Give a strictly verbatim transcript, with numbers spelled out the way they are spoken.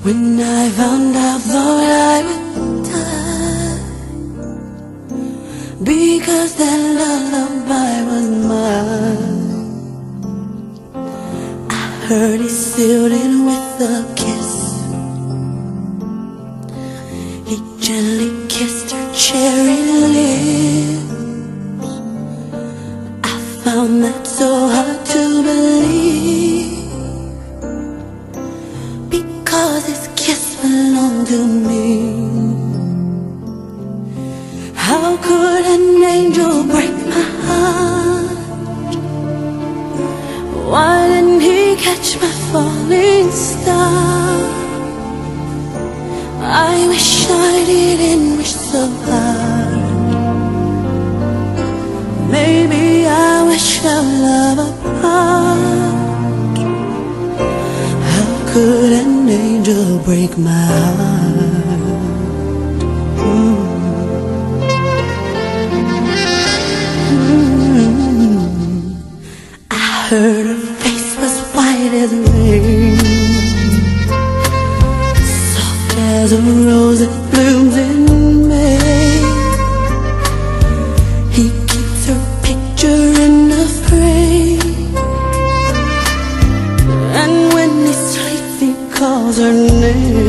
When I found out, thought I would die, because that lullaby was mine. I heard he sealed it with a kiss. He gently kissed her cherry lips. I found that so hard to believe, because his kiss belonged to me. How could an angel break my heart? Why didn't he catch my falling star? I wish I didn't wish so hard. Maybe I wish our love apart. How could an angel break my heart? Mm. Mm. I heard her face was white as rain, soft as a rose that blooms in May. He keeps her picture in a frame, and when he sleeps he calls her name.